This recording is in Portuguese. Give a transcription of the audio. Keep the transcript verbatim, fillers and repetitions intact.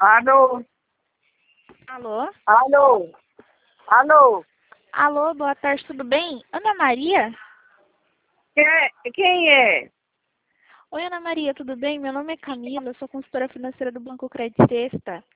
Alô? Alô? Alô? Alô? Alô, boa tarde, tudo bem? Ana Maria? Quem é? Quem é? Oi, Ana Maria, tudo bem? Meu nome é Camila, eu sou consultora financeira do Banco Credit Sexta.